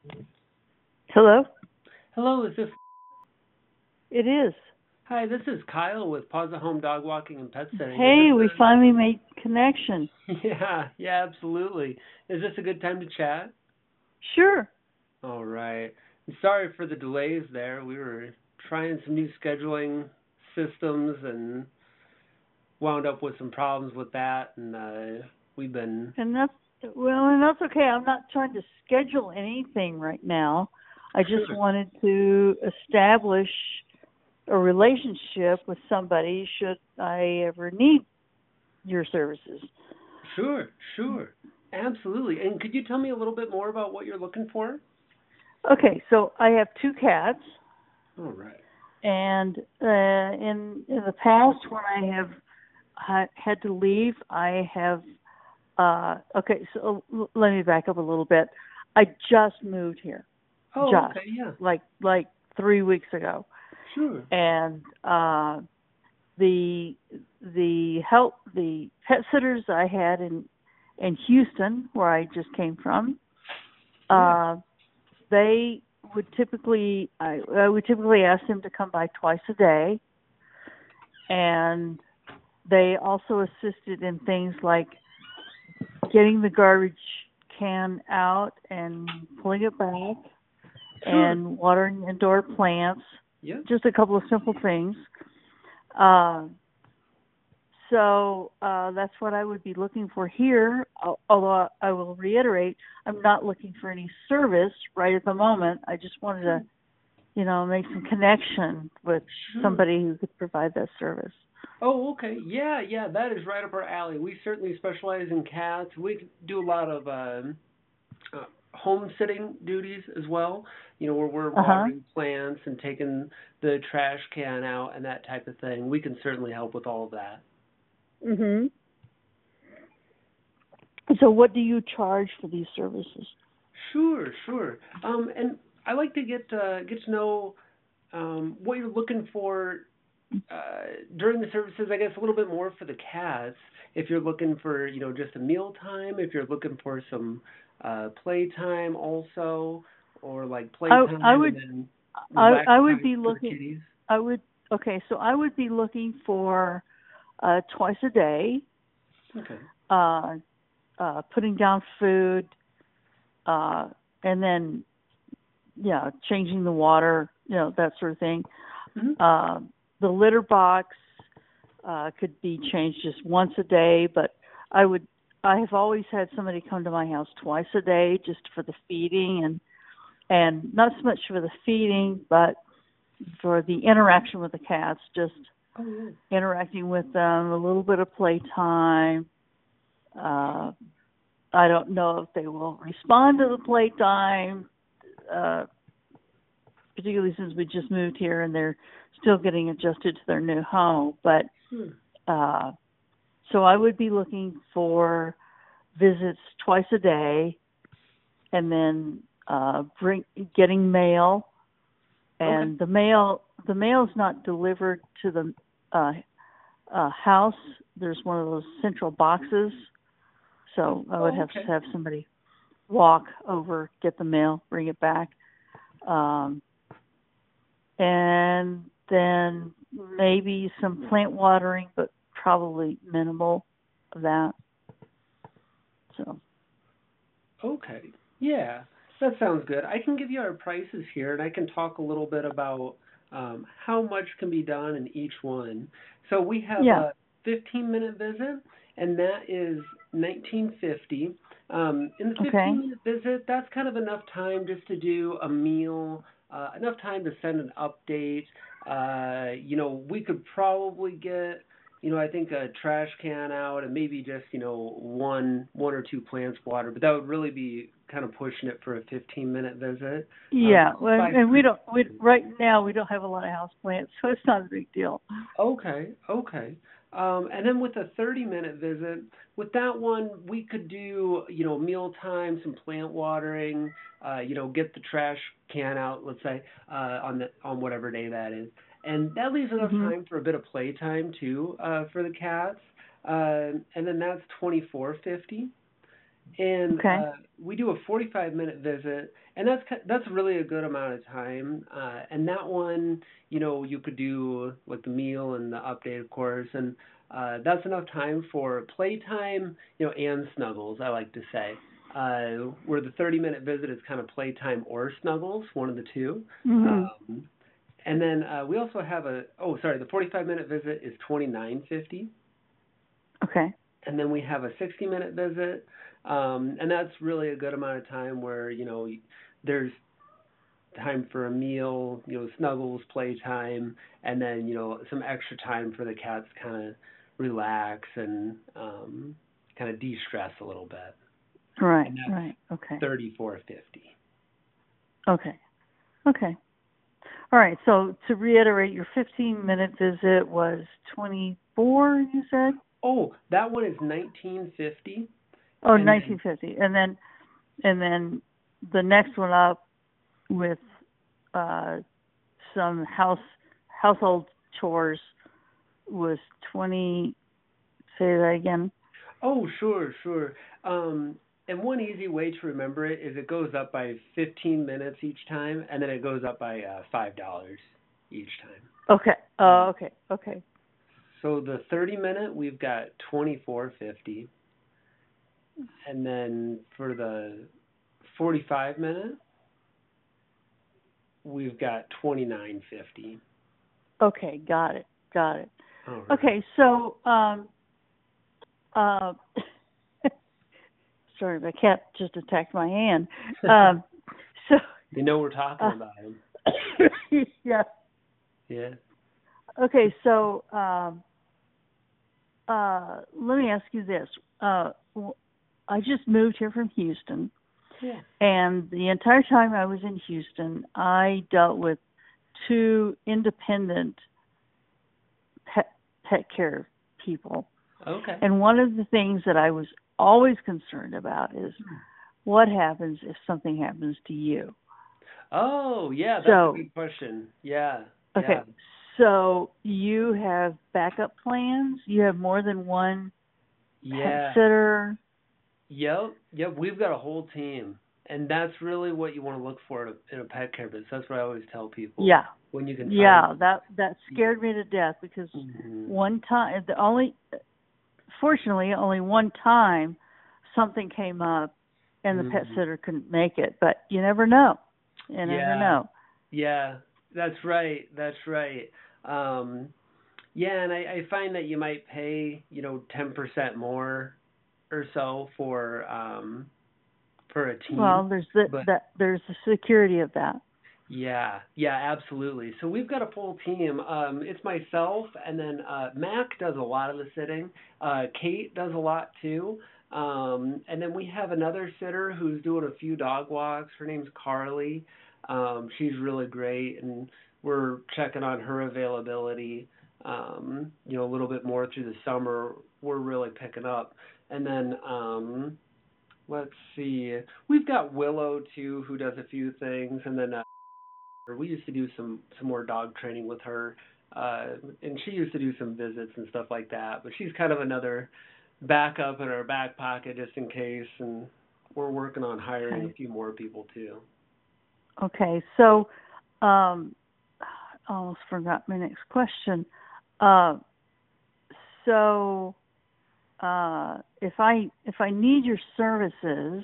Hello? Hello, is this? It is. Hi, this is Kyle with Paws Home Dog Walking and Pet Sitting. Is this Hey, we finally made connection. a? Yeah, absolutely. Is this a good time to chat? Sure. All right. Sorry for the delays there. We were trying some new scheduling systems and wound up with some problems with that, and we've been. And that's okay. I'm not trying to schedule anything right now. I just Sure, wanted to establish a relationship with somebody should I ever need your services. sure, sure, absolutely. And could you tell me a little bit more about what you're looking for? Okay, so I have two cats, All right. and in the past when I have had to leave, I have okay, so let me back up a little bit. I just moved here, Oh, just okay, yeah, like 3 weeks ago, sure. and the the pet sitters I had in Houston, where I just came from, Yeah, uh, they would typically I would typically ask them to come by twice a day, and they also assisted in things like getting the garbage can out and pulling it back sure. and watering indoor plants. Yeah. Just a couple of simple things. Uh, so that's what I would be looking for here. Although I will reiterate, I'm not looking for any service right at the moment. I just wanted to, make some connection with Sure. somebody who could provide that service. Oh, okay. Yeah, yeah, that is right up our alley. We certainly specialize in cats. We do a lot of home sitting duties as well. Where we're Uh huh. watering plants and taking the trash can out and that type of thing. We can certainly help with all of that. Mhm. So what do you charge for these services? Sure, sure. And I like to get to know what you're looking for during the services, I guess a little bit more for the cats. If you're looking for, just a meal time, if you're looking for some playtime also, or like I playtime and would then relax I would time be for the looking. kitties. I would okay. So I would be looking for twice a day, Okay. uh, putting down food, uh, and then changing the water, that sort of thing. Hmm. Uh, the litter box could be changed just once a day, but I would. I have always had somebody come to my house twice a day just for the feeding and not so much for the feeding, but for the interaction with the cats, just Oh yeah. interacting with them, a little bit of playtime. Uh, I don't know if they will respond to the playtime, uh, particularly since we just moved here and they're still getting adjusted to their new home. But Sure. uh, so I would be looking for visits twice a day, and then bring getting mail, Okay. and the mail is not delivered to the uh, house. There's one of those central boxes, so I would Oh, have okay. to have somebody walk over, get the mail, bring it back, um, and then maybe some plant watering, but probably minimal of that. So Okay. Yeah, that sounds good. I can give you our prices here, and I can talk a little bit about how much can be done in each one. So we have yeah, a 15-minute visit, and that is 1950. In the okay. 15-minute visit, that's kind of enough time just to do a meal, enough time to send an update. We could probably get I think a trash can out and maybe just, one or two plants water, but that would really be kind of pushing it for a 15-minute visit. Yeah, Probably well, by and we three. don't. We right now we don't have a lot of house plants, so it's not a big deal. Okay, okay. And then with a 30-minute visit, with that one, we could do, mealtime, some plant watering, get the trash can out, let's say, on whatever day that is. And that leaves enough Mhm. time for a bit of playtime too, for the cats. And then that's 24.50. And Okay. we do a 45-minute visit, and that's really a good amount of time. And that one, you could do like the meal and the update, of course, and that's enough time for playtime, and snuggles. I like to say, where the 30-minute visit is kind of playtime or snuggles, one of the two. Mhm. Um, and then we also have the 45-minute visit is 29.50, Okay. and then we have a 60-minute visit, and that's really a good amount of time where there's time for a meal, snuggles, playtime, and then some extra time for the cats to kind of relax and kind of de-stress a little bit, Right. and that's Right. Okay. 34.50. Okay. Okay. All right. So to reiterate, your 15-minute visit was 24, you said? Oh, that one is 19.50, Oh, and then 1950. And then the next one up with uh some household chores was 20. Say that again. oh, sure, sure. And one easy way to remember it is it goes up by 15 minutes each time, and then it goes up by $5 each time. Okay. Um, Okay. Okay. so the 30-minute we've got 24.50, and then for the 45-minute we've got 29.50. Okay. Got it. Got it. All right. Okay. So uh sorry, my cat just attacked my hand. So They know we're talking uh, about them. yeah. Yeah. Okay. So let me ask you this. I just moved here from Houston, Yeah. and the entire time I was in Houston, I dealt with two independent pet care people. Okay. And one of the things that I was always concerned about is what happens if something happens to you. Oh, yeah, that's a So, good question. Yeah. Yeah. okay, so you have backup plans? You have more than one pet Yeah. sitter? Yep, yep. We've got a whole team, and that's really what you want to look for in a pet care business. That's what I always tell people Yeah. when you can find. Yeah, that scared me to death because Hmm. one time, fortunately, only one time something came up and the pet Hmm. sitter couldn't make it, but you never know. You never Yeah, know. yeah. That's right. That's right. Um, yeah, and I find that you might pay 10% more or so for a team, Well, there's but there's the security of that. yeah, yeah, absolutely. So we've got a full team. It's myself, and then Mac does a lot of the sitting. Kate does a lot too. And then we have another sitter who's doing a few dog walks. Her name's Carly. She's really great, and we're checking on her availability. A little bit more through the summer. We're really picking up. And then let's see, we've got Willow too, who does a few things, and then we used to do some more dog training with her, and she used to do some visits and stuff like that. But she's kind of another backup in our back pocket just in case. And we're working on hiring a Okay. few more people too. Okay. So, I almost forgot my next question. Uh, so, if I need your services,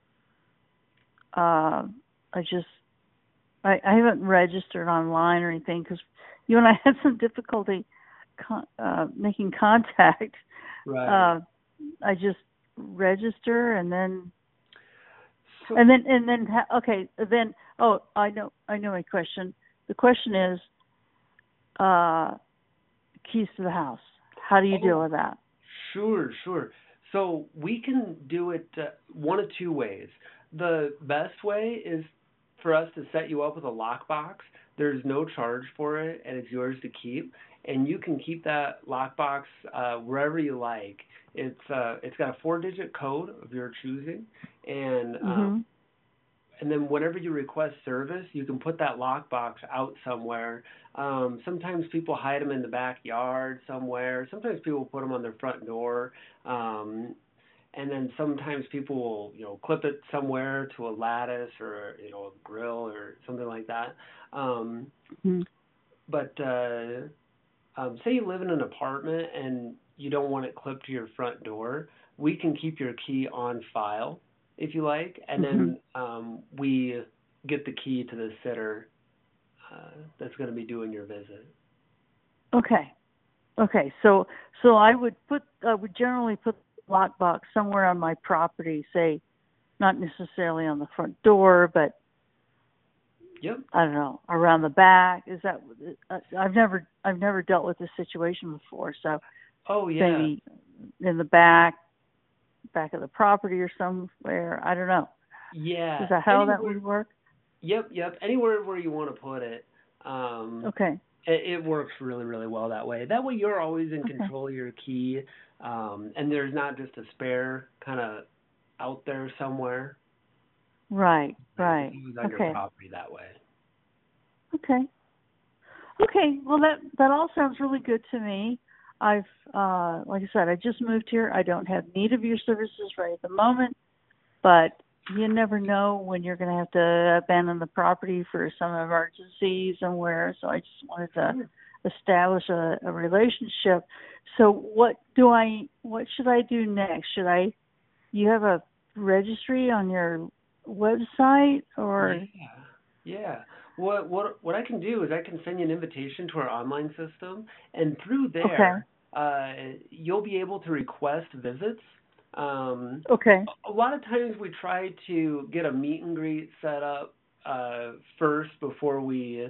uh, I just I haven't registered online or anything because you and I had some difficulty making contact. Right. Uh, I just register and then So okay, then I know my question. The question is uh keys to the house. How do you deal oh, with that? sure, sure. So we can do it one of two ways. The best way is for us to set you up with a lockbox. There's no charge for it, and it's yours to keep. And you can keep that lockbox wherever you like. It's got a 4-digit code of your choosing, and Mhm. and then whenever you request service, you can put that lockbox out somewhere. Sometimes people hide them in the backyard somewhere. Sometimes people put them on their front door. Um, and then sometimes people will, clip it somewhere to a lattice or, a grill or something like that. Um, Mhm. but say you live in an apartment and you don't want it clipped to your front door, we can keep your key on file if you like, and Mhm. then we get the key to the sitter that's going to be doing your visit. Okay. Okay. So I would generally put the lockbox somewhere on my property, say not necessarily on the front door, but Yep. I don't know, around the back. Is that I've never dealt with this situation before, so Oh yeah. maybe in the back of the property or somewhere. I don't know. Yeah. Is that how that Anywhere. would work? Yep. Anywhere where you want to put it. Um, Okay. it works really, really well that way. That way you're always in Okay. control of your key, and there's not just a spare kind of out there somewhere. Right. It's Right. always on your Okay. property that way. Okay. Okay. Well, that all sounds really good to me. I've like I said, I just moved here. I don't have need of your services right at the moment, but you never know when you're going to have to abandon the property for some emergency somewhere. So I just wanted to Sure. establish a relationship. So what should I do next? You have a registry on your website Yeah. or Yeah. What I can do is I can send you an invitation to our online system, and through okay. there, you'll be able to request visits. Um, Okay. a lot of times we try to get a meet and greet set up first before we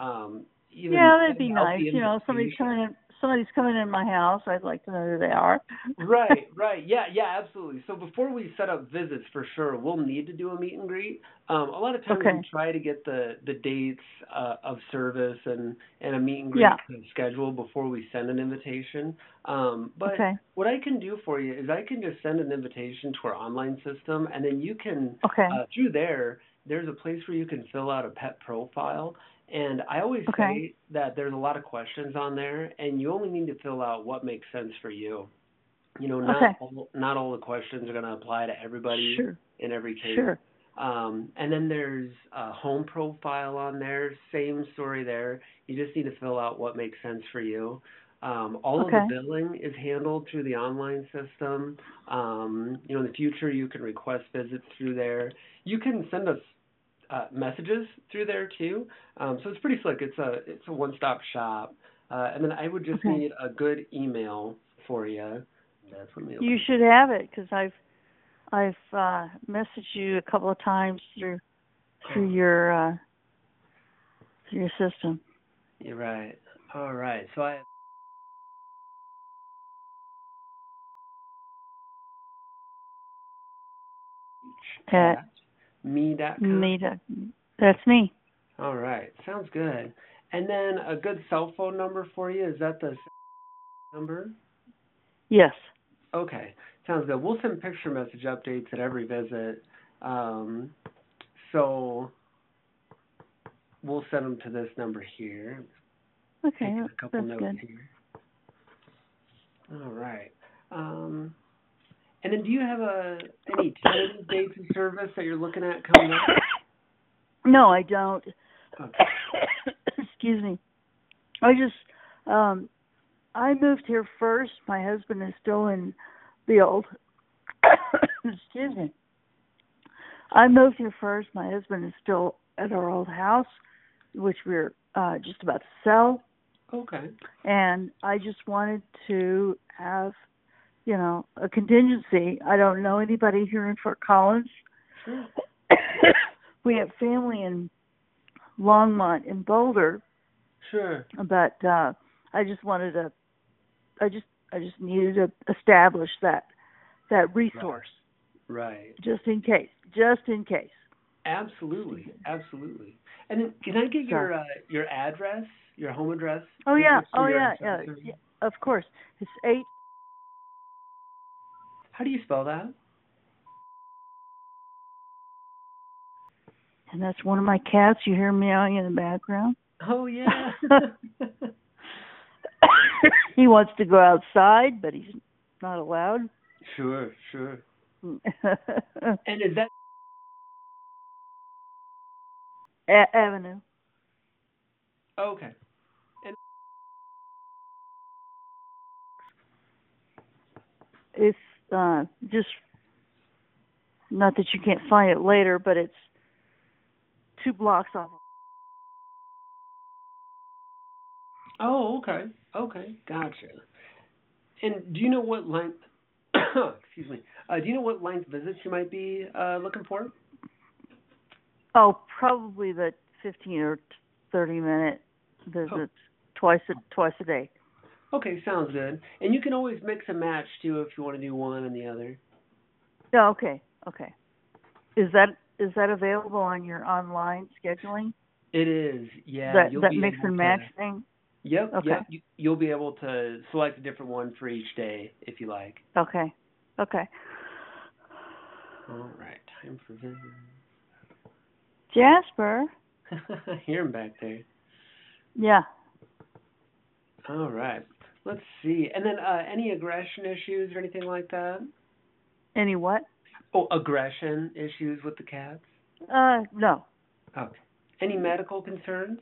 even Yeah, that'd send be out nice. the You know, invitation. somebody's coming in my house. I'd like to know who they are. Right. Yeah, absolutely. So before we set up visits for sure, we'll need to do a meet and greet. A lot of times we Okay. try to get the dates of service and a meet and greet Yeah. kind of schedule before we send an invitation. But Okay. what I can do for you is I can just send an invitation to our online system, and then you can Okay. through there. There's a place where you can fill out a pet profile. And I always Okay. say that there's a lot of questions on there, and you only need to fill out what makes sense for you. Okay. Not all the questions are going to apply to everybody Sure. in every case. Sure. And then there's a home profile on there. Same story there. You just need to fill out what makes sense for you. All of the Okay. billing is handled through the online system. In the future, you can request visits through there. You can send us messages through there too. So it's pretty slick. It's a one-stop shop. And then I would just Okay. need a good email for you. Let me You open. should have it because I've messaged you a couple of times through Oh, your system. you're right. All right. So I have At at me.com. me. That's me. All right. Sounds good. And then a good cell phone number for you. Is that the number? Yes. Okay. Sounds good. We'll send picture message updates at every visit. Um, so we'll send them to this number here. Okay. Taking a couple That's notes good. here. All right. Um, and then do you have any tentative dates of service that you're looking at coming up? No, I don't. Okay. Excuse me. I just I moved here first. My husband is still in the old excuse me. I moved here first. My husband is still at our old house, which we're just about to sell. Okay. And I just wanted to have, a contingency. I don't know anybody here in Fort Collins. Sure. We have family in Longmont and Boulder, Sure. but I just wanted to. I just needed to establish that Right. resource Right. just in case. Just in case. Absolutely. And then can I get So. your address, your home address, Oh just yeah. for Oh your yeah. cell service? Yeah. Of course. It's 8, How do you spell that? and that's one of my cats. You hear meowing in the background. Oh yeah. He wants to go outside, but he's not allowed. Sure. And is that Avenue. okay? And It's just not that you can't find it later, but it's 2 blocks off. oh, okay, okay, gotcha. And do you know what length? Excuse me. Do you know what length visits you might be looking for? Oh, probably the 15 or 30-minute Oh, visits twice a day. okay, sounds good. And you can always mix and match too if you want to do one and the other. Yeah, okay, okay. Is that available on your online scheduling? It is, yeah. That You'll that be mix able and match to. thing? Yep, Okay. yep. You'll be able to select a different one for each day if you like. Okay. Okay. All right, time for visit. Jasper? I hear him back there. Yeah. All right. Let's see. And then any aggression issues or anything like that? Any what? Oh, aggression issues with the cats? No. Okay. Any medical concerns?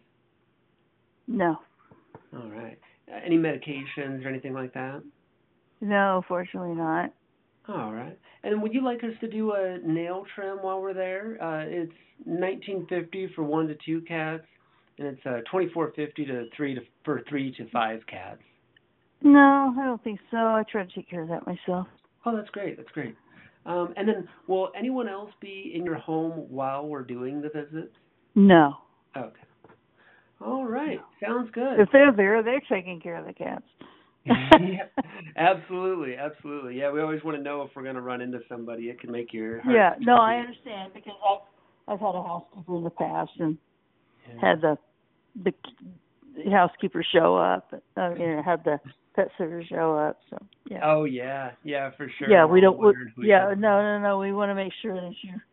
No. All right. Any medications or anything like that? No, fortunately not. All right. And would you like us to do a nail trim while we're there? It's $19.50 for 1 to 2 cats, and it's $24.50 to 3 to 5 cats. No, I don't think so. I try to take care of that myself. Oh, that's great. That's great. And then, will anyone else be in your home while we're doing the visits? No. Okay. All right. No. Sounds good. If they're there, they're taking care of the cats. Yeah, absolutely, absolutely. Yeah, we always want to know if we're going to run into somebody. It can make your heart. Yeah, no, I understand because I've had a housekeeper in the past and Yeah. had the housekeeper show up. Had the pet sitter show up. So yeah. Oh yeah, yeah, for sure. Yeah, We're we all don't. wondering who Yeah, you're no. We want to make sure that you're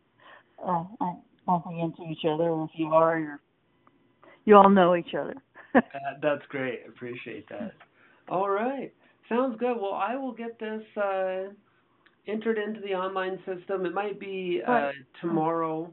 bumping into each other, and if you are, you all know each other. That's great. Appreciate that. All right. Sounds good. Well, I will get this entered into the online system. It might be Right. tomorrow,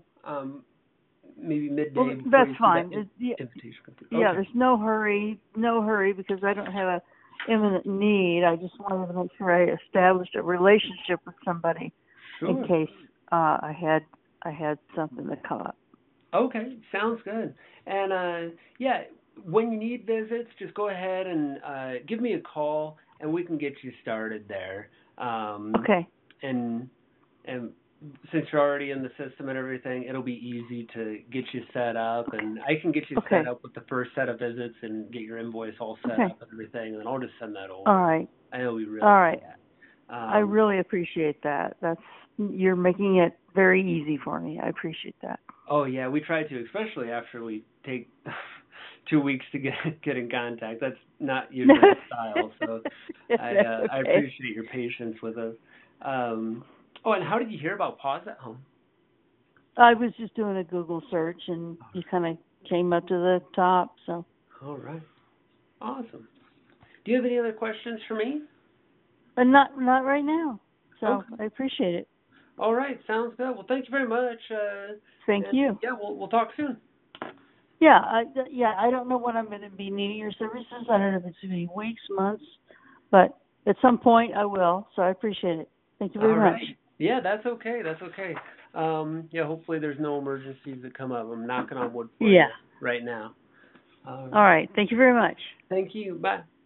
maybe midday Well, before that's you see fine. that invitation come through. Yeah, Okay. there's no hurry because I don't have a imminent need. I just wanted to make sure I established a relationship with somebody in Sure. case I had something to come up. Okay. Sounds good. And yeah, when you need visits, just go ahead and give me a call, and we can get you started there. Okay. And since you're already in the system and everything, it'll be easy to get you set up, and I can get you Okay. set up with the first set of visits and get your invoice all set Okay. up and everything, and then I'll just send that over. All right. I know we really All right. do that. I really appreciate that. You're making it very easy for me. I appreciate that. Oh yeah, we try to, especially after we take 2 weeks to get in contact. That's not usually our style, so I Okay. appreciate your patience with us. Oh, and how did you hear about Paws at Home? I was just doing a Google search, and you kind of came up to the top. So. All right, awesome. Do you have any other questions for me? But not right now. So Okay. I appreciate it. All right, sounds good. Well, thank you very much. Thank you. Yeah, we'll talk soon. Yeah, I don't know when I'm going to be needing your services. I don't know if it's going to be weeks, months, but at some point I will. So I appreciate it. Thank you very All much. right. Yeah, that's okay. That's okay. Yeah, hopefully there's no emergencies that come up. I'm knocking on wood for you right now. All right. Thank you very much. Thank you. Bye.